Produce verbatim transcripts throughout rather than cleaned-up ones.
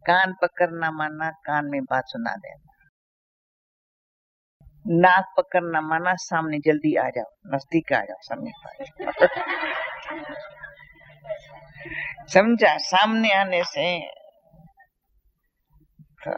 कान पकड़ना माना कान में बात सुना देना, नाक पकड़ना माना सामने जल्दी आ जाओ, नजदीक आ जाओ, सामने आ जाओ। समझा? सामने आने से तो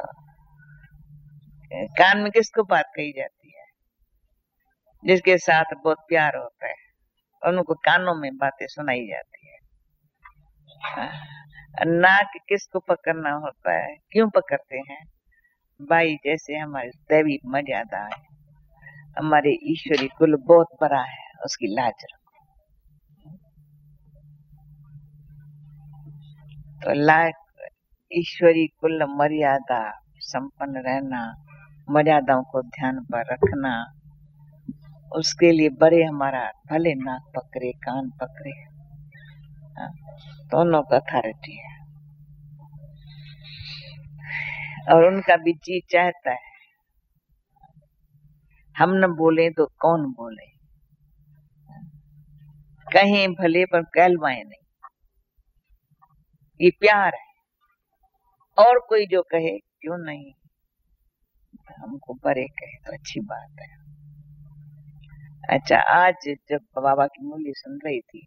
कान में किसको बात कही जाती है? जिसके साथ बहुत प्यार होता है, उनको कानों में बातें सुनाई जाती है। नाक किसको पकड़ना होता है? क्यों पकड़ते हैं? भाई जैसे हमारी दैवी मर्यादा है, हमारे ईश्वरी कुल बहुत बड़ा है, उसकी लाज रखो। तो लाज ईश्वरी कुल मर्यादा संपन्न रहना, मर्यादाओं को ध्यान पर रखना, उसके लिए बड़े हमारा भले नाक पकड़े कान पकड़े, दोनों का अथॉरिटी है। और उनका भी जी चाहता है हम न बोले तो कौन बोले, कहें भले पर कहलवाए नहीं, ये प्यार है। और कोई जो कहे क्यों नहीं, हमको बड़े कहे तो अच्छी बात है। अच्छा, आज जब बाबा की मूल्य सुन रही थी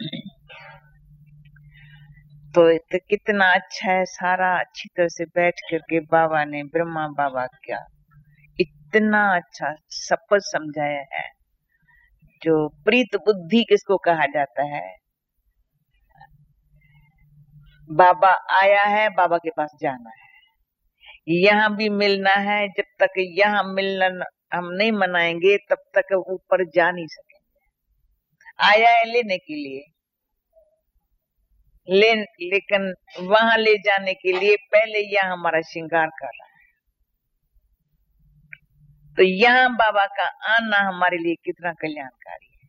तो, तो कितना अच्छा है, सारा अच्छी तरह से बैठ करके बाबा ने ब्रह्मा बाबा क्या इतना अच्छा शपथ समझाया है। जो प्रीत बुद्धि किसको कहा जाता है? बाबा आया है, बाबा के पास जाना है, यहाँ भी मिलना है। जब तक यहाँ मिलना हम नहीं मनाएंगे तब तक ऊपर जा नहीं सकेंगे। आया है लेने के लिए, ले, लेकिन वहां ले जाने के लिए पहले यहाँ हमारा श्रृंगार कर रहा है। तो यहाँ बाबा का आना हमारे लिए कितना कल्याणकारी है।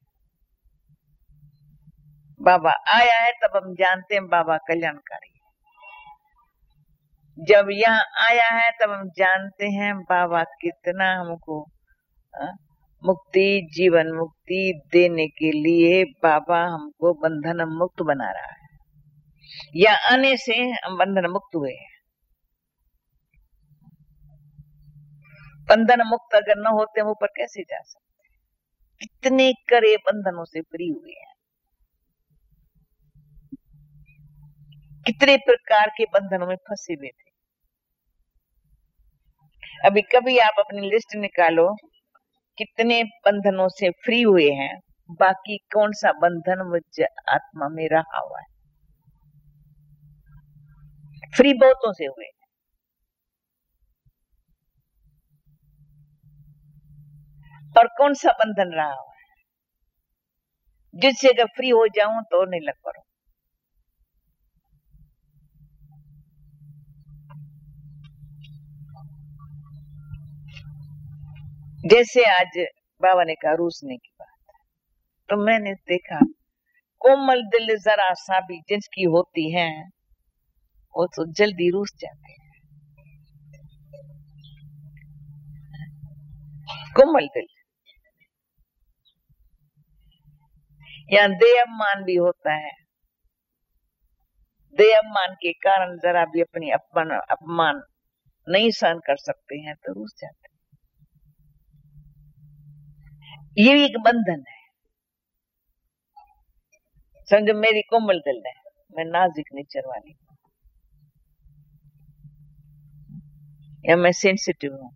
बाबा आया है तब हम जानते हैं बाबा कल्याणकारी है। जब यहाँ आया है तब हम जानते हैं बाबा कितना हमको आ, मुक्ति जीवन मुक्ति देने के लिए बाबा हमको बंधन मुक्त बना रहा है। या आने से हम बंधन मुक्त हुए हैं। बंधन मुक्त अगर न होते हम ऊपर कैसे जा सकते? कितने करे बंधनों से फ्री हुए हैं, कितने प्रकार के बंधनों में फंसे हुए थे। अभी कभी आप अपनी लिस्ट निकालो, कितने बंधनों से फ्री हुए हैं, बाकी कौन सा बंधन मुझ आत्मा में रहा हुआ है? फ्री बहुतों से हुए, और कौन सा बंधन रहा हुआ है जिससे अगर फ्री हो जाऊं तो नहीं लग पड़ो? जैसे आज बाबा ने कहा रूसने की बात, तो मैंने देखा कोमल दिल जरा सा भी जिसकी होती है वो तो जल्दी रूस जाते हैं। कोमल दिल, यहाँ देयमान भी होता है, देयमान के कारण जरा भी अपनी अपमान अपमान नहीं सहन कर सकते हैं तो रूस जाते हैं। ये भी एक बंधन है। समझो मेरी कोमल दिल है, मैं नाजुक नेचर वाली हूँ, या मैं सेंसिटिव हूँ।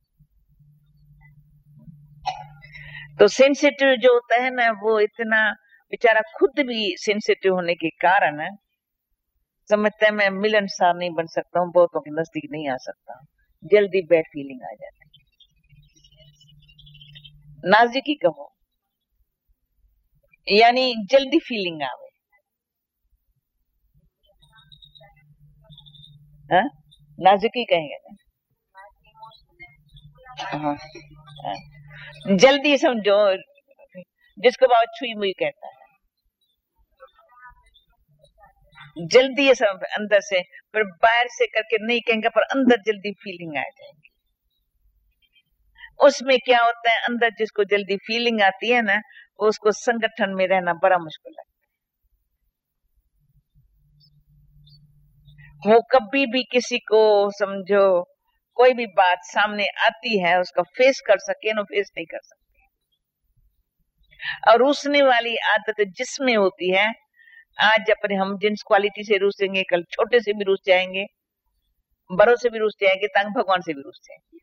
तो सेंसिटिव जो होता है ना, वो इतना बेचारा खुद भी सेंसिटिव होने के कारण है, समझता है मैं मिलनसार नहीं बन सकता हूँ, बहुतों के नजदीक नहीं आ सकता, जल्दी बैड फीलिंग आ जाती है। नाजुकी कहो, यानी जल्दी फीलिंग आवे। हाँ, नाजुकी कहेंगे ना। हाँ, हाँ। जल्दी समझो, जिसको बाबा छुई मुई कहता है, जल्दी सब अंदर से, पर बाहर से करके नहीं कहेंगे, पर अंदर जल्दी फीलिंग आ जाएगी। उसमें क्या होता है, अंदर जिसको जल्दी फीलिंग आती है ना, उसको संगठन में रहना बड़ा मुश्किल लगता है। वो कभी भी किसी को समझो कोई भी बात सामने आती है उसका फेस कर सके ना, फेस नहीं कर सकते। और रूसने वाली आदत जिसमें होती है, आज अपने हम जिस क्वालिटी से रूसेंगे कल छोटे से भी रूस जाएंगे, बड़ों से भी रूस जाएंगे, तंग भगवान से भी रूस जाएंगे।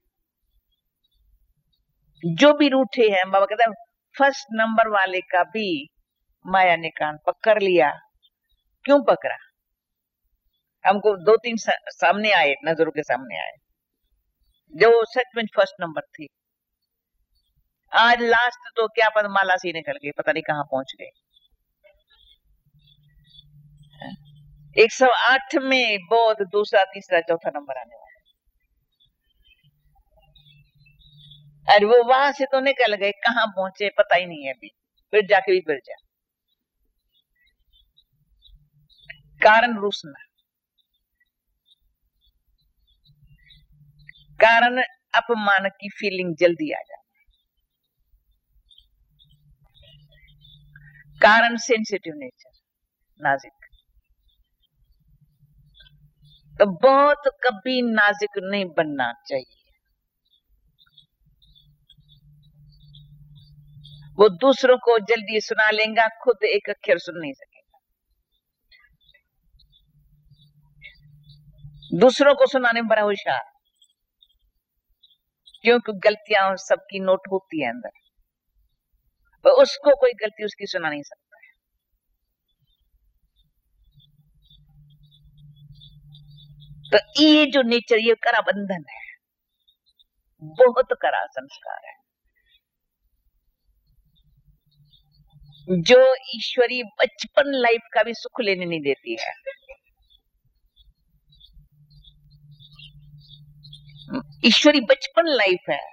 जो भी रूठे हैं, बाबा कहता है फर्स्ट नंबर वाले का भी माया ने कान पकड़ लिया। क्यों पकड़ा? हमको दो तीन सा, सामने आए, नजरों के सामने आए जो सच में फर्स्ट नंबर थी। आज लास्ट तो क्या पता माला से निकल गए, पता नहीं कहां पहुंच गए। एक सौ आठ में बौद्ध दूसरा तीसरा चौथा नंबर आने वाला, अरे वो वहां से तो निकल गए, कहां पहुंचे पता ही नहीं है अभी, फिर जाके भी फिर जा। कारण रूसना, कारण अपमान की फीलिंग जल्दी आ जाए, कारण सेंसिटिव नेचर, नाजुक। तो बहुत कभी नाजुक नहीं बनना चाहिए। वो दूसरों को जल्दी सुना लेगा, खुद एक अक्षर सुन नहीं सकेगा। दूसरों को सुनाने में बड़ा होशियार, क्योंकि गलतियां सबकी नोट होती है अंदर, पर उसको कोई गलती उसकी सुना नहीं सकता है। तो ये जो नेचर, ये करा बंधन है, बहुत करा संस्कार है, जो ईश्वरी बचपन लाइफ का भी सुख लेने नहीं देती है। ईश्वरी बचपन लाइफ है,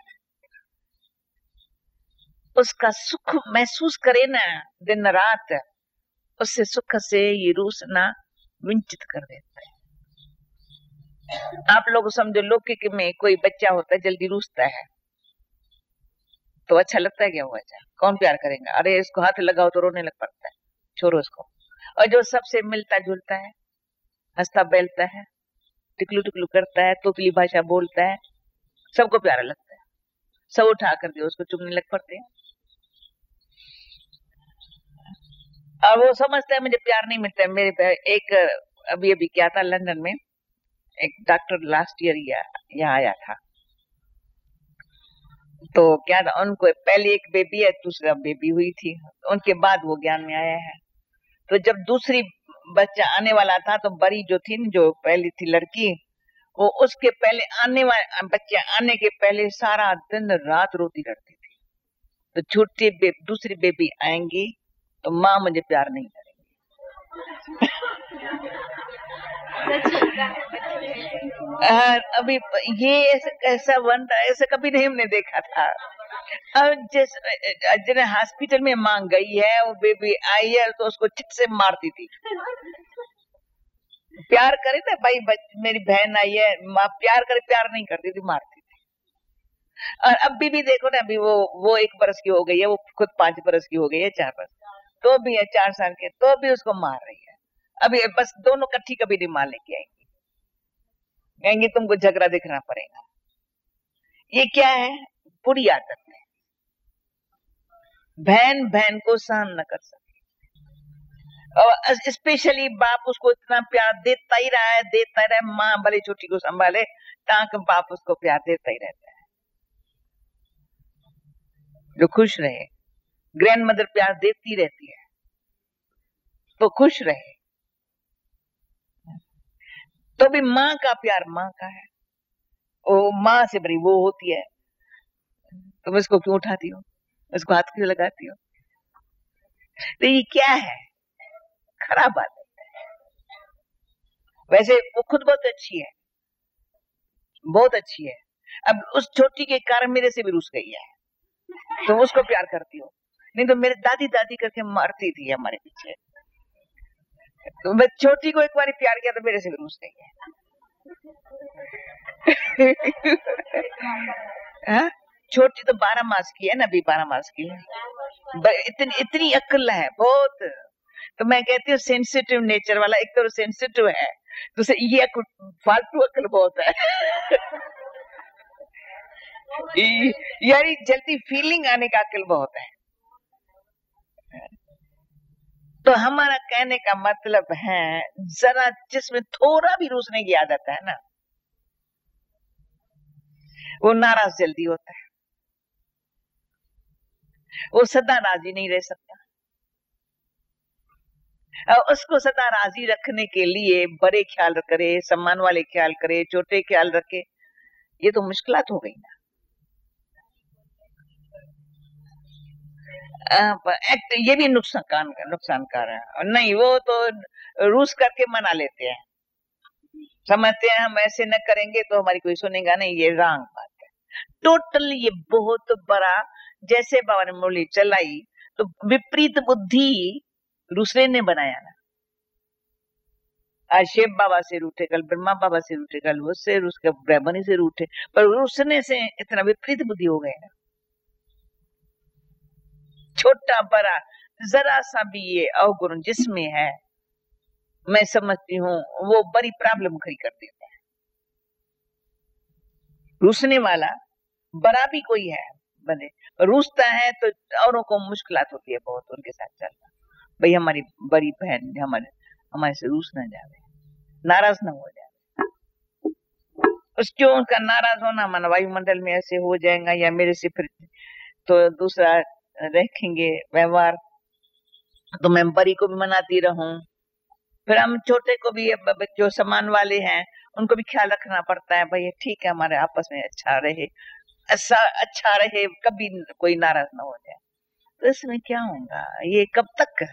उसका सुख महसूस करे ना दिन रात, उससे सुख से ये रूसना वंचित कर देता है। आप लोग समझो, लौकिक में कोई बच्चा होता है जल्दी रूसता है तो अच्छा लगता है क्या? वो अच्छा कौन प्यार करेगा? अरे इसको हाथ लगाओ तो रोने लग पड़ता है, छोड़ो इसको। और जो सबसे मिलता जुलता है, हंसता बेलता है, टिकलू टिकलू करता है, तोतली भाषा बोलता है, सबको प्यारा लगता है, सब उठा कर दियो उसको चुमने लग पड़ते हैं। और वो समझता है मुझे प्यार नहीं मिलता है। मेरे एक अभी अभी क्या था, लंदन में एक डॉक्टर लास्ट ईयर यहाँ आया था, तो क्या था, उनको पहले एक बेबी है, दूसरा बेबी हुई थी, उनके बाद वो ज्ञान में आया है। तो जब दूसरी बच्चा आने वाला था तो बड़ी जो थी, जो पहली थी लड़की, वो उसके पहले आने वाले बच्चे आने के पहले सारा दिन रात रोती रहती थी। तो छोटी बे, दूसरी बेबी आएंगी तो माँ मुझे प्यार नहीं करेंगी। अभी ये ऐसा कैसा बन रहा है, ऐसा कभी नहीं हमने देखा था। अब जिस जिन्हें हॉस्पिटल में मां गई है, वो बेबी आई है तो उसको चिट से मारती थी। प्यार करे ना भाई, मेरी बहन आई है, माँ प्यार करे, प्यार नहीं करती थी, मारती थी। और अभी भी देखो ना, अभी वो वो एक बरस की हो गई है, वो खुद पांच बरस की हो गई है, चार बरस तो भी है, चार साल के तो भी उसको मार रही है। अभी बस दोनों कट्ठी कभी नहीं मार लेके आएंगी, कहेंगे तुमको झगड़ा देखना पड़ेगा। ये क्या है? बुरी आदत है। बहन बहन को सहन न कर सके, और स्पेशली बाप उसको इतना प्यार देता ही रहा है, देता ही रहा है। माँ भले छोटी को संभाले, ताकि बाप उसको प्यार देता ही रहता है, जो खुश रहे। ग्रैंड मदर प्यार देती रहती है तो खुश रहे। तो भी माँ का प्यार माँ का है, वो माँ से बड़ी वो होती है, तुम इसको क्यों उठाती हो, इसको हाथ क्यों लगाती हो? तो ये क्या है? खराब आदत है। वैसे वो खुद बहुत अच्छी है, बहुत अच्छी है। अब उस छोटी के कारण मेरे से भी रुस गई है, तो उसको प्यार करती हो। नहीं तो मेरे दादी दादी करके मारती थी हमारे पीछे, तो मैं छोटी को एक बार प्यार किया तो मेरे से भी रुस गई है। छोटी तो बारह मास की है ना, अभी बारह मास की है, इतनी इतनी अक्ल है बहुत। तो मैं कहती हूँ सेंसिटिव नेचर वाला, एक तो सेंसिटिव है दूसरे ये फालतू अक्ल बहुत है। यानी जल्दी फीलिंग आने का अक्ल बहुत है। तो हमारा कहने का मतलब है, जरा जिसमें थोड़ा भी रूसने की आदत है ना, वो नाराज जल्दी होता है, वो सदा राजी नहीं रह सकता। और उसको सदा राजी रखने के लिए बड़े ख्याल करे, सम्मान वाले ख्याल करे, छोटे ख्याल रखे, ये तो मुश्किलात हो गई ना। एक्ट ये भी नुकसान नुकसानकार है। नहीं, वो तो रूस करके मना लेते हैं, समझते हैं हम ऐसे न करेंगे तो हमारी कोई सुनेगा नहीं। ये रॉन्ग बात है टोटल। ये बहुत बड़ा, जैसे बाबा ने मुरली चलाई तो विपरीत बुद्धि दूसरे ने बनाया ना। आज शिव बाबा से रूठे, कल ब्रह्मा बाबा से रूठे, कल उससे उसके ब्राह्मणी से रूठे, पर रूसने से इतना विपरीत बुद्धि हो गए ना। छोटा बड़ा जरा सा भी ये अवगुण जिसमें है, मैं समझती हूँ वो बड़ी प्रॉब्लम खड़ी कर देता है। रूसने वाला बड़ा भी कोई है बने, रूसता है तो औरों को मुश्किलात होती है बहुत उनके साथ चलना। भाई हमारी बड़ी बहन हमारे हमारे से रूस ना जावे, नाराज ना हो जाए। उसक्यों उनका नाराज होना मन वायुमंडल में ऐसे हो जाएगा, या मेरे से फिर तो दूसरा रखेंगे व्यवहार, तो मैं बड़ी को भी मनाती रहूं। फिर हम छोटे को भी, जो सम्मान वाले हैं उनको भी ख्याल रखना पड़ता है। भाई ठीक है, हमारे आपस में अच्छा रहे, ऐसा अच्छा रहे, कभी कोई नाराज ना हो जाए। तो इसमें क्या होगा, ये कब तक?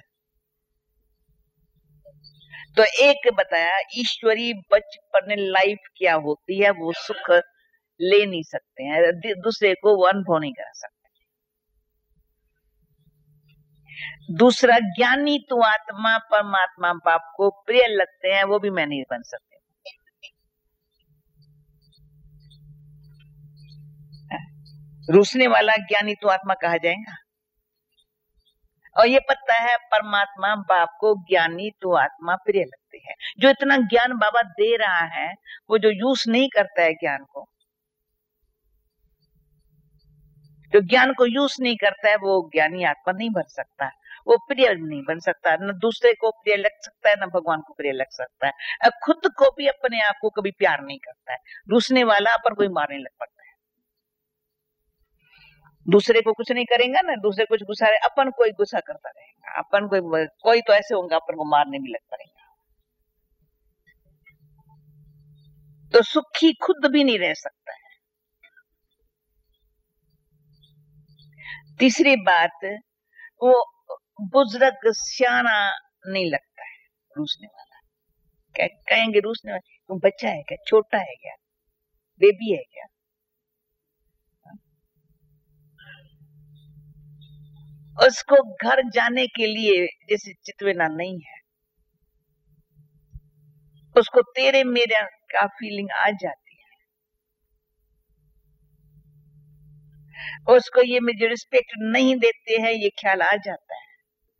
तो एक बताया ईश्वरी बचपन लाइफ क्या होती है, वो सुख ले नहीं सकते हैं, दूसरे को वो अनुभव नहीं करा सकते। दूसरा, ज्ञानी तो आत्मा परमात्मा बाप को प्रिय लगते हैं, वो भी मैं नहीं बन सकते। रूसने वाला ज्ञानी तो आत्मा कहा जाएगा। और ये पता है परमात्मा बाप को ज्ञानी तो आत्मा प्रिय लगते हैं। जो इतना ज्ञान बाबा दे रहा है, वो जो यूज नहीं करता है ज्ञान को, जो ज्ञान को यूज नहीं करता है, वो ज्ञानी आत्मा नहीं बन सकता, वो प्रिय नहीं बन सकता। न दूसरे को प्रिय लग सकता है, न भगवान को प्रिय लग सकता है। खुद को भी, अपने आप को कभी प्यार नहीं करता है। रूसने वाला अपन कोई मारने लग पड़ता है। दूसरे को कुछ नहीं करेगा ना, दूसरे कुछ गुस्सा रहे, अपन कोई गुस्सा करता रहेगा, अपन कोई कोई तो ऐसे होगा अपन को मारने भी लग पड़ेगा। तो सुखी खुद भी नहीं रह सकता है। तीसरी बात, वो बुजुर्ग सियाना नहीं लगता है रूसने वाला। क्या कहेंगे रूसने वाला, तुम बच्चा है क्या, छोटा है क्या, बेबी है क्या? उसको घर जाने के लिए जैसे चितवेना नहीं है, उसको तेरे मेरे का फीलिंग आ जाती है। उसको ये मुझे रिस्पेक्ट नहीं देते हैं, ये ख्याल आ जाता है।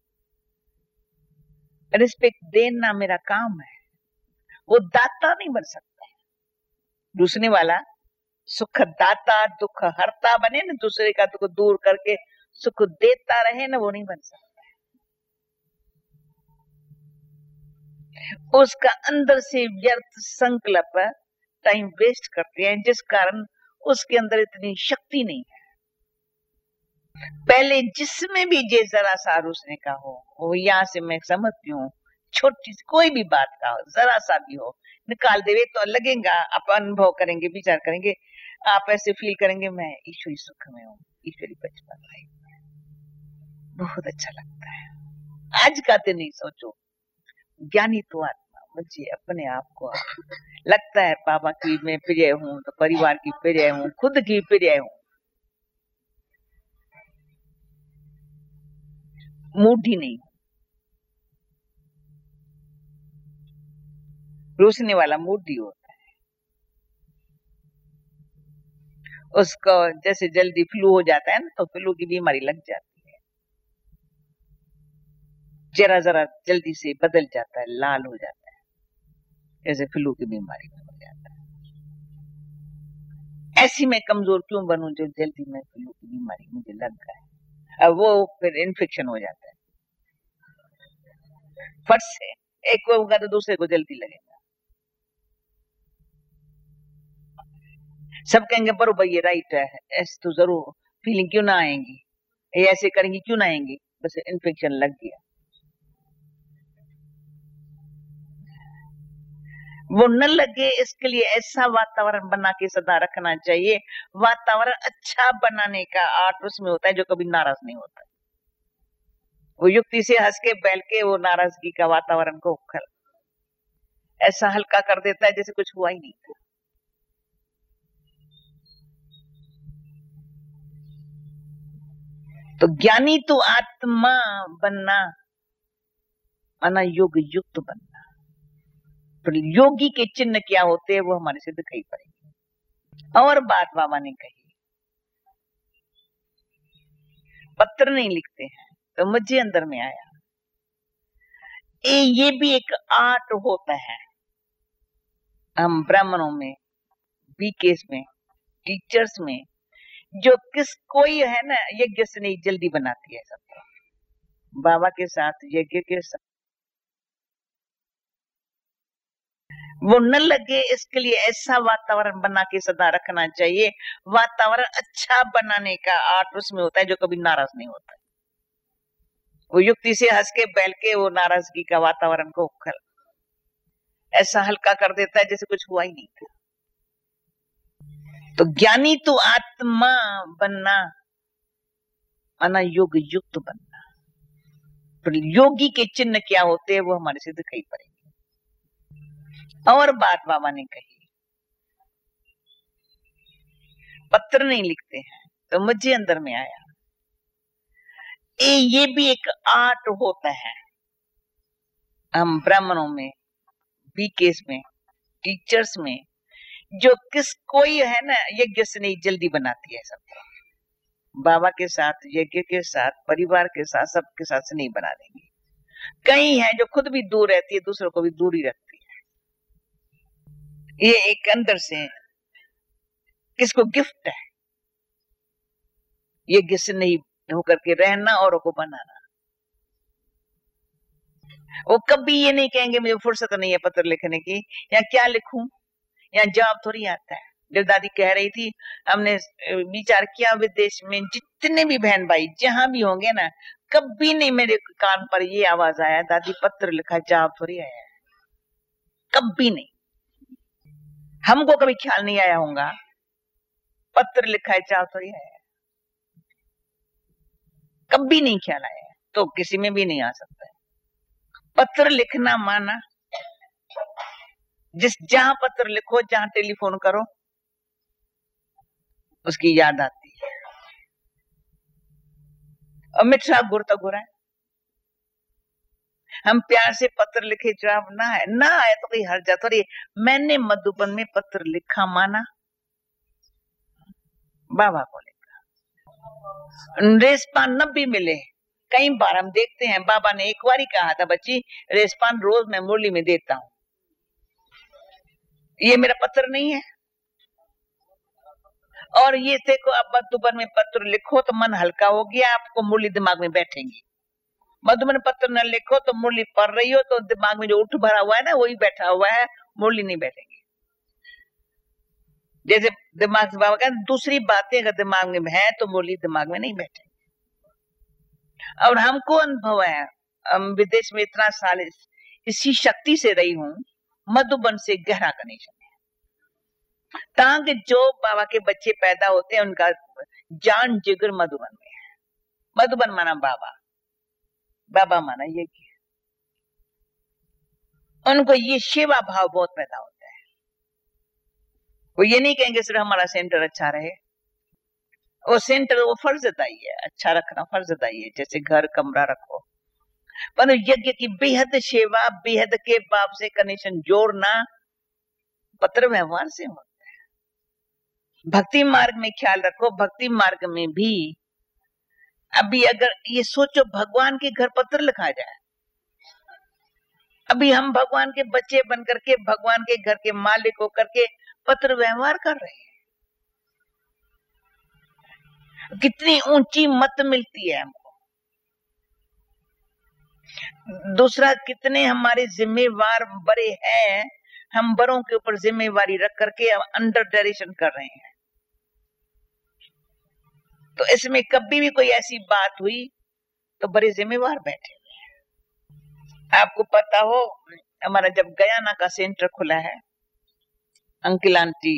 रिस्पेक्ट देना मेरा काम है, वो दाता नहीं बन सकता है। दूसरे वाला सुख दाता दुख हरता बने ना, दूसरे का दुख दूर करके सुख देता रहे ना, वो नहीं बन सकता है। उसका अंदर से व्यर्थ संकल्प टाइम वेस्ट करते हैं, जिस कारण उसके अंदर इतनी शक्ति नहीं है। पहले जिसमें भी जे जरा सा रूसने का हो, वो यहाँ से मैं समझती हूँ, छोटी सी कोई भी बात का हो, जरा सा भी हो, निकाल देवे तो लगेगा, आप अनुभव करेंगे, विचार करेंगे, आप ऐसे फील करेंगे मैं ईश्वरी सुख में हूँ, ईश्वरी बचपन लाइफ में, बहुत अच्छा लगता है। आज का दिन नहीं सोचो, ज्ञानी तो आत्मा मुझे अपने आप को लगता है बाबा की मैं प्रिय हूँ, तो परिवार की प्रिय हूँ, खुद की प्रिय हूँ। मूढ़ी नहीं, रूसने वाला मूढ़ी होता है। उसको जैसे जल्दी फ्लू हो जाता है ना, तो फ्लू की बीमारी लग जाती है, जरा जरा जल्दी से बदल जाता है, लाल हो जाता है। जैसे फ्लू की बीमारी में हो जाता है। ऐसी मैं कमजोर क्यों बनूं जो जल्दी में फ्लू की बीमारी मुझे लग गए, अब वो फिर इन्फेक्शन हो जाता है फट से, एक को होगा तो दूसरे को जल्दी लगेगा। सब कहेंगे बरो भाई ये राइट है, ऐसे तो जरूर फीलिंग क्यों ना आएंगी, ये ऐसे करेंगी क्यों ना आएंगी, बस इन्फेक्शन लग गया। वो न लगे इसके लिए ऐसा वातावरण बना के सदा रखना चाहिए। वातावरण अच्छा बनाने का आर्ट उसमें होता है जो कभी नाराज नहीं होता। वो युक्ति से हंस के बैल के वो नाराजगी का वातावरण को खल ऐसा हल्का कर देता है जैसे कुछ हुआ ही नहीं था। तो ज्ञानी तो आत्मा बनना माना योग युक्त बनना। तो योगी के चिन्ह क्या होते हैं वो हमारे से दिखाई पड़ेंगे। और बात बाबा ने कही, पत्र नहीं लिखते हैं तो मुझे अंदर में आया, ए, ये भी एक आर्ट होता है। हम ब्राह्मणों में, बीकेस में, टीचर्स में जो किस कोई है ना यज्ञ से नहीं जल्दी बनाती है सबको। बाबा के साथ यज्ञ के साथ वो न लगे इसके लिए ऐसा वातावरण बना के सदा रखना चाहिए। वातावरण अच्छा बनाने का आर्ट उसमें होता है जो कभी नाराज नहीं होता। वो युक्ति से हंस के बैल के वो नाराजगी का वातावरण को खल ऐसा हल्का कर देता है जैसे कुछ हुआ ही नहीं था। तो ज्ञानी तो आत्मा बनना माना योग युक्त बनना। तो योगी के चिन्ह क्या होते हैं वो हमारे से दिखाई पड़ेंगे। और बात बाबा ने कही, पत्र नहीं लिखते हैं तो मुझे अंदर में आया, ए, ये भी एक आर्ट होता है। हम ब्राह्मणों में, बीकेस में, टीचर्स में जो किस कोई है ना यज्ञ से नहीं जल्दी बनाती है सबको। बाबा के साथ, यज्ञ के साथ, परिवार के साथ, सबके साथ से नहीं बना देंगे। कई है जो खुद भी दूर रहती है, दूसरों को भी दूर ही रखती है। ये एक अंदर से किसको गिफ्ट है यज्ञ से नहीं होकर के रहना, औरों को बनाना। वो कभी ये नहीं कहेंगे मुझे फुर्सत नहीं है पत्र लिखने की, या क्या लिखूं, या जवाब थोड़ी आता है। जब दादी कह रही थी, हमने विचार किया विदेश में जितने भी बहन भाई जहां भी होंगे ना, कभी नहीं मेरे कान पर ये आवाज आया दादी पत्र लिखा, जवाब थोड़ी आया है, कभी नहीं। हमको कभी ख्याल नहीं आया होगा पत्र लिखा है, जवाब थोड़ी आया है, कभी नहीं ख्याल आया है, तो किसी में भी नहीं आ सकता है। पत्र लिखना माना जिस जहां पत्र लिखो, जहां टेलीफोन करो, उसकी याद आती है। और मिठा गुर तो गुरा है, हम प्यार से पत्र लिखे, जवाब ना है ना आए तो कोई हर्जा थोड़ी। मैंने मधुबन में पत्र लिखा माना बाबा को लिखा। रेस्पान न भी मिले, कई बार हम देखते हैं, बाबा ने एक बार ही कहा था बच्ची रेस्पान रोज मैं मुरली में देता हूं, ये मेरा पत्र नहीं है। और ये देखो अब मधुबन में पत्र लिखो तो मन हल्का हो गया, आपको मुरली दिमाग में बैठेंगी। मधुबन पत्र न लिखो तो मुरली पढ़ रही हो तो दिमाग में जो उठ भरा हुआ है ना वही बैठा हुआ है, मुरली नहीं बैठेंगी। जैसे दिमाग से बाबा कहते दूसरी बातें अगर दिमाग में है तो मुरली दिमाग में नहीं बैठेंगी। और हमको अनुभव है, हम विदेश में इतना साल इसी शक्ति से रही हूं, मधुबन से गहरा कनेक्शन है। ताकि जो बाबा के बच्चे पैदा होते हैं उनका जान जिगर मधुबन में है। मधुबन माना बाबा, बाबा माना ये किया, उनको ये सेवा भाव बहुत पैदा होता है। वो ये नहीं कहेंगे सिर्फ हमारा सेंटर अच्छा रहे, वो सेंटर वो फर्जदाई है, अच्छा रखना फर्जदाई है, जैसे घर कमरा रखो। पर यज्ञ की बेहद सेवा, बेहद के बाप से कनेक्शन जोड़ना पत्र व्यवहार से होता है। भक्ति मार्ग में ख्याल रखो, भक्ति मार्ग में भी अभी अगर ये सोचो भगवान के घर पत्र लिखा जाए, अभी हम भगवान के बच्चे बन करके भगवान के घर के मालिक होकर के पत्र व्यवहार कर रहे हैं। कितनी ऊंची मत मिलती है हमको। दूसरा, कितने हमारे जिम्मेवार बड़े हैं, हम बड़ों के ऊपर जिम्मेवारी रख करके अंडर डायरेक्शन कर रहे हैं। तो इसमें कभी भी कोई ऐसी बात हुई तो बड़े जिम्मेवार बैठे हुए हैं। आपको पता हो, हमारा जब गयाना का सेंटर खुला है, अंकल आंटी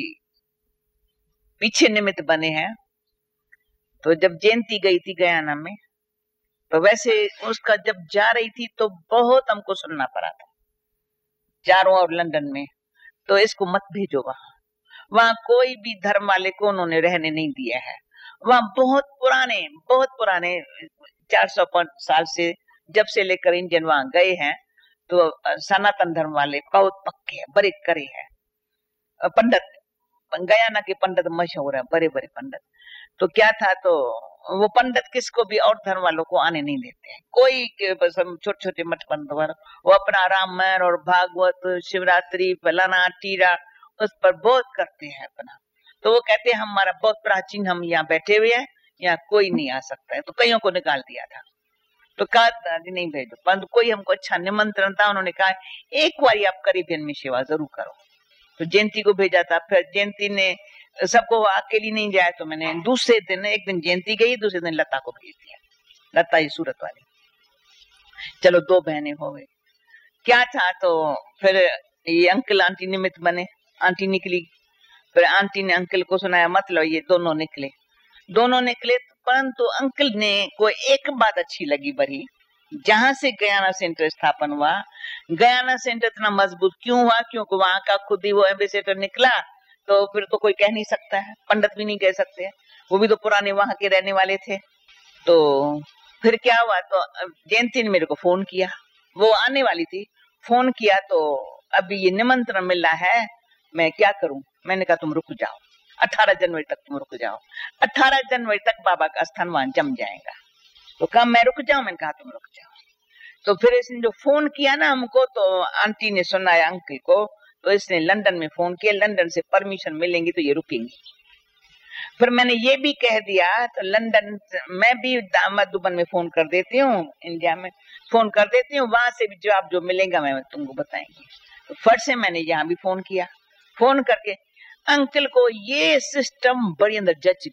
पीछे निमित्त बने हैं, तो जब जयंती गई थी गयाना में, तो वैसे उसका जब जा रही थी तो बहुत हमको सुनना पड़ा था चारों और लंदन में, तो इसको मत भेजो वहां। वहां कोई भी धर्म वाले को उन्होंने रहने नहीं दिया है। वहां बहुत पुराने बहुत पुराने चार सौ साल से जब से लेकर इंडियन वहां गए हैं, तो सनातन धर्म वाले बहुत पक्के हैं, बड़े करे हैं। पंडित, गयाना के पंडित मशहूर है, बड़े बड़े पंडित। तो क्या था, तो वो पंडित किसको भी और धर्म वालों को आने नहीं देते हैं। कोई छोटे छोटे मठ पंडित वो अपना रामायण और भागवत, शिवरात्रि, फलाना टीरा उस पर बहुत करते हैं अपना। तो वो कहते हैं हमारा बहुत प्राचीन, हम यहाँ बैठे हुए हैं, यहाँ कोई नहीं आ सकता है। तो कईयों को निकाल दिया था। तो कहा दादी नहीं भेजो, परंतु कोई हमको अच्छा निमंत्रण था, उन्होंने कहा एक बार आप करीबियन में सेवा जरूर करो। तो जयंती को भेजा था। फिर जयंती ने सबको अकेली नहीं जाए, तो मैंने दूसरे दिन, एक दिन जयंती गई, दूसरे दिन लता को भेज दिया। लता ये सूरत वाली, चलो दो बहनें हो गई। क्या था, तो फिर ये अंकल आंटी निमित्त बने। आंटी निकली, फिर आंटी ने अंकल को सुनाया, मतलब ये दोनों निकले दोनों निकले परंतु अंकल ने को एक बात अच्छी लगी बड़ी, जहां से गयाना सेंटर स्थापन हुआ। गयाना सेंटर इतना मजबूत क्यों हुआ? क्योंकि वहां का खुद ही वो एम्बेसडर निकला, तो फिर तो कोई कह नहीं सकता है, पंडित भी नहीं कह सकते, वो भी तो पुराने वहां के रहने वाले थे। तो फिर क्या हुआ, तो जयंती ने मेरे को फोन किया, वो आने वाली थी, फोन किया, तो अभी ये निमंत्रण मिला है, मैं क्या करूं? मैंने कहा तुम रुक जाओ, अठारह जनवरी तक तुम रुक जाओ, अठारह जनवरी तक बाबा का स्थान वहां जम जाएगा। तो कहा मैं रुक जाऊं? मैंने कहा तुम रुक जाओ। तो फिर इसने जो फोन किया ना हमको, तो आंटी ने सुनाया अंकल को, तो इसने लंदन में फोन किया, लंदन से परमिशन मिलेंगी तो ये रुकेंगी। फिर मैंने ये भी कह दिया, तो लंदन मैं भी मधुबन में फोन कर देती हूँ, इंडिया में फोन कर देती हूँ, वहां से भी जवाब जो मिलेगा मैं तुमको बताएंगी। तो फट से मैंने यहाँ भी फोन किया, फोन करके अंकल को ये सिस्टम बड़ी अंदर जच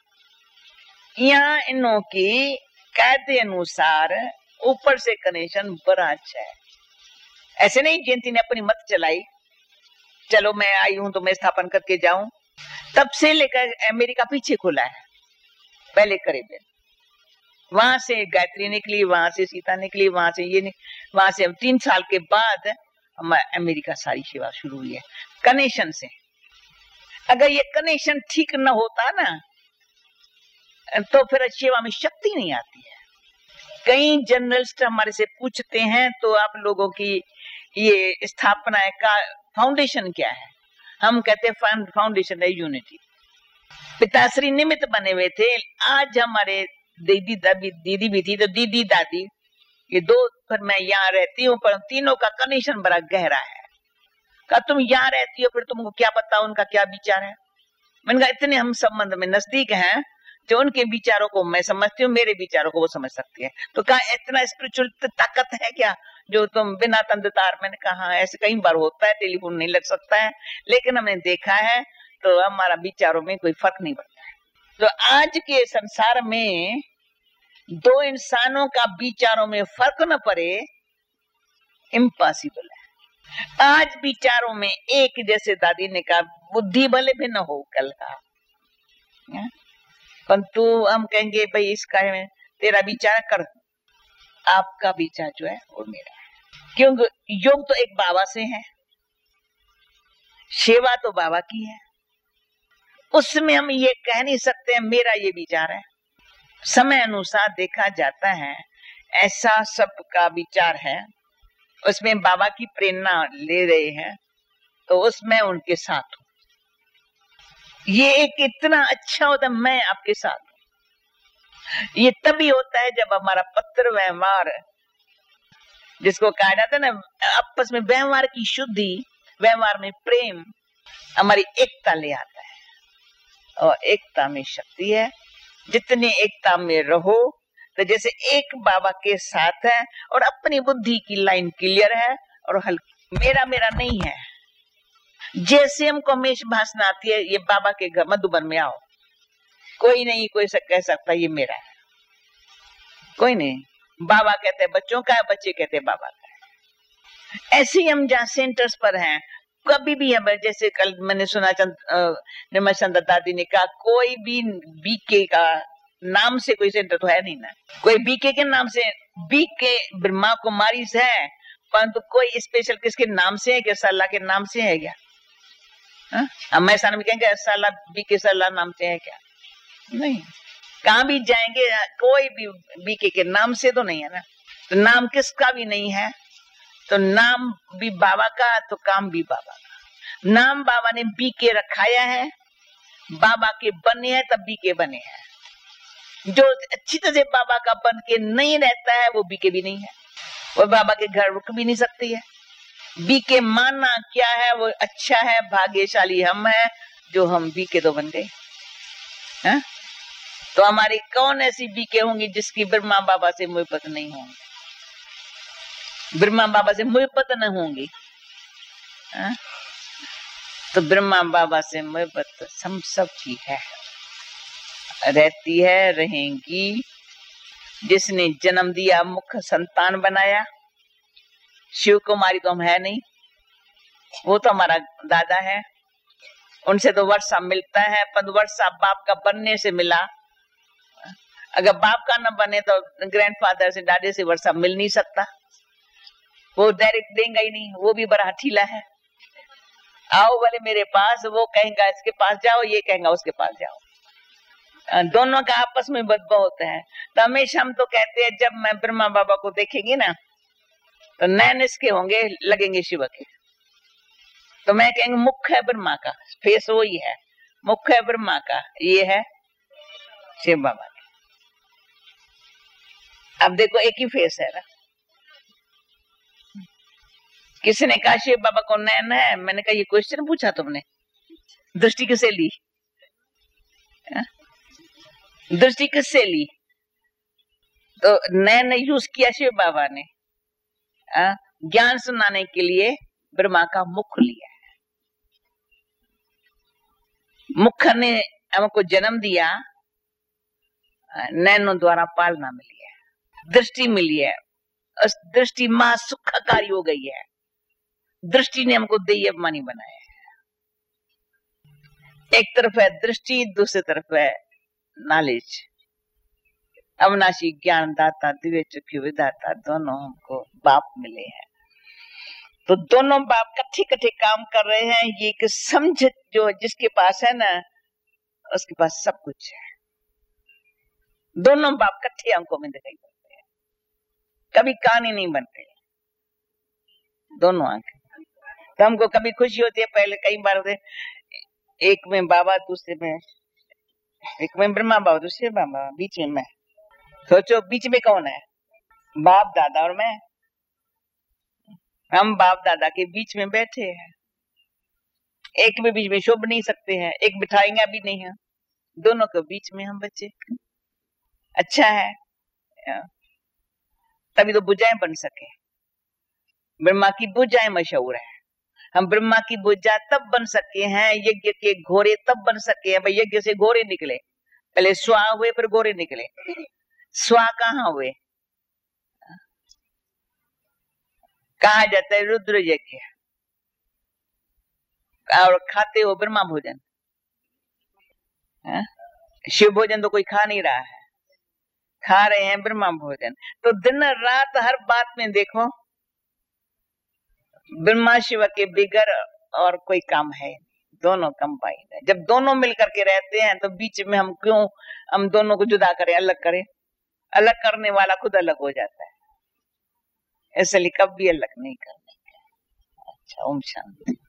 गई। यहाँ इनों की कायदे अनुसार ऊपर से कनेक्शन बड़ा अच्छा है। ऐसे नहीं जयंती ने अपनी मत चलाई, चलो मैं आई हूं तो मैं स्थापन करके जाऊं। तब से लेकर अमेरिका पीछे खुला है, पहले करीब वहां से गायत्री निकली, वहां से सीता निकली, वहां से ये वहां से तीन साल के बाद हमारा अमेरिका सारी सेवा शुरू हुई है कनेक्शन से। अगर ये कनेक्शन ठीक न होता ना, तो फिर सेवा में शक्ति नहीं आती है। कई जर्नलिस्ट हमारे से पूछते हैं, तो आप लोगों की ये स्थापना का फाउंडेशन क्या है? हम कहते हैं फाउंडेशन है यूनिटी। पिताश्री निमित्त बने हुए थे। आज हमारे दीदी दादी दीदी भी थी, तो दीदी दादी ये दो, फिर मैं यहाँ रहती हूँ, पर तीनों का कनेक्शन बड़ा गहरा है। कहा तुम यहाँ रहती हो, फिर तुमको क्या पता उनका क्या विचार है? मैंने कहा इतने हम संबंध में नजदीक हैं, जो उनके विचारों को मैं समझती हूँ, मेरे विचारों को वो समझ सकती है। तो कहा इतना स्पिरिचुअल ताकत है क्या जो तुम बिना तंद तार? मैंने कहा ऐसे कई बार होता है, टेलीफोन नहीं लग सकता है, लेकिन हमने देखा है तो हमारा विचारों में कोई फर्क नहीं पड़ता है। तो आज के संसार में दो इंसानों का विचारों में फर्क न पड़े, इम्पॉसिबल है। आज विचारों में एक, जैसे दादी ने कहा, बुद्धि भले भी न हो कल का, परंतु हम कहेंगे भाई इसका है, तेरा विचार कर, आपका विचार जो है वो मेरा है। क्योंकि योग तो एक बाबा से है, सेवा तो बाबा की है, उसमें हम ये कह नहीं सकते हैं मेरा ये विचार है। समय अनुसार देखा जाता है, ऐसा सबका विचार है, उसमें बाबा की प्रेरणा ले रहे हैं, तो उसमें उनके साथ हूं। ये एक इतना अच्छा होता है, मैं आपके साथ हूं। ये तभी होता है जब हमारा पत्र व्यवहार जिसको कहा जाता है ना, आपस में व्यवहार की शुद्धि, व्यवहार में प्रेम हमारी एकता ले आता है, और एकता में शक्ति है। जितनी एकता में रहो, तो जैसे एक बाबा के साथ है और अपनी बुद्धि की लाइन क्लियर है और हल्की, मेरा मेरा नहीं है। जैसे हमको हमेशा भाषण आती है, ये बाबा के घर मधुबन में आओ, कोई नहीं कोई कह सकता ये मेरा है, कोई नहीं। बाबा कहते हैं बच्चों का है, बच्चे कहते हैं बाबा का है। ऐसे ही हम जहाँ सेंटर्स पर हैं, कभी भी हम, जैसे कल मैंने सुना चंद निर्मल चंद्र दादी ने कहा, कोई भी बीके का नाम से कोई सेंटर तो है नहीं ना, कोई बीके के नाम से, बीके ब्रह्मा कुमारी से है, परंतु कोई स्पेशल किसके नाम से है क्या? सल्ला के नाम से है क्या? हम ऐसा नहीं कहेंगे सल्ला बीके सल्ला नाम से है क्या? नहीं, कहाँ भी जाएंगे कोई भी बीके के नाम से तो नहीं है ना। तो नाम किसका भी नहीं है, तो नाम भी बाबा का, तो काम भी बाबा का। नाम बाबा ने बीके रखाया है, बाबा के बने हैं तब बीके बने हैं। जो अच्छी तरह से बाबा का बन के नहीं रहता है वो बीके भी नहीं है, वो बाबा के घर रुक भी नहीं सकती है। बीके मानना क्या है? वो अच्छा है, भाग्यशाली हम है जो हम बीके तो बन गए हैं। तो हमारी कौन ऐसी बीके होंगी जिसकी ब्रह्मा बाबा से मोहब्बत नहीं होंगी, ब्रह्मा बाबा से मोहब्बत न होंगी। तो ब्रह्मा बाबा से मोहब्बत हम सब की है, रहती है, रहेंगी। जिसने जन्म दिया, मुख्य संतान बनाया, शिव कुमारी तो हम है नहीं, वो तो हमारा दादा है, उनसे तो वर्षा मिलता है, पर वर्षा बाप का बनने से मिला। अगर बाप का न बने तो ग्रैंडफादर से, दादे से वर्षा मिल नहीं सकता, वो डायरेक्ट देंगे ही नहीं, वो भी बड़ा हठीला है। आओ बोले मेरे पास, वो कहेगा इसके पास जाओ, ये कहेगा उसके पास जाओ, दोनों का आपस में बदबू होता है। तो हमेशा हम तो कहते हैं जब मैं ब्रह्मा बाबा को देखेंगे ना तो नैन इसके होंगे, लगेंगे शिव के। तो मैं कहेंगे मुख है ब्रह्मा का, फेस वही है, मुख है ब्रह्मा का, ये है शिव बाबा का। अब देखो एक ही फेस है ना। किसी ने कहा शिव बाबा को नैन है, मैंने कहा ये क्वेश्चन पूछा तुमने, दृष्टि किससे ली? दृष्टि किससे ली? तो नैन यूज किया शिव बाबा ने, ज्ञान सुनाने के लिए ब्रह्मा का मुख लिया है। मुख ने हमको जन्म दिया, नैनों द्वारा पालना मिली है, दृष्टि मिली है, उस दृष्टि मां सुखकारी हो गई है। दृष्टि ने हमको देयमानी बनाया है। एक तरफ है दृष्टि, दूसरी तरफ है नॉलेज, अविनाशी ज्ञान दाता, दिव्य चक्षु विधाता, दोनों हमको बाप मिले हैं। तो दोनों बाप कट्ठे कट्ठे काम कर रहे हैं। ये एक समझ जो जिसके पास है ना, उसके पास सब कुछ है। दोनों बाप कट्ठे आंखों में दिखाई पड़ते हैं, कभी कहानी नहीं बनते दोनों आंखें। तो हमको कभी खुशी होती है, पहले कई बार होते, एक में बाबा, दूसरे में, एक में ब्रह्मा बाबा, दूसरे बाबा, बीच में मैं। सोचो बीच में कौन है? बाप दादा और मैं। हम बाप दादा के बीच में बैठे हैं, एक भी बीच में शोभ नहीं सकते हैं, एक बिठाएंगे भी नहीं है, दोनों के बीच में हम बच्चे। अच्छा है, तभी तो बुझाएं बन सके। ब्रह्मा की बुझाएं मशहूर है। हम ब्रह्मा की बुझा तब बन सके हैं, यज्ञ के घोड़े तब बन सके हैं। भाई यज्ञ से घोड़े निकले, पहले स्वा हुए फिर घोड़े निकले। स्वा कहाँ हुए? कहा जाता है रुद्र यज्ञ, और खाते हो ब्रह्मा भोजन। शिव भोजन तो कोई खा नहीं रहा है, खा रहे हैं ब्रह्मा भोजन। तो दिन रात हर बात में देखो ब्रह्मा शिव के बिगर और कोई काम है, दोनों कंबाइंड है। जब दोनों मिलकर के रहते हैं तो बीच में हम क्यों हम दोनों को जुदा करें, अलग करें? अलग करने वाला खुद अलग हो जाता है, इसलिए कभी अलग नहीं करने का। अच्छा, ओम शांति।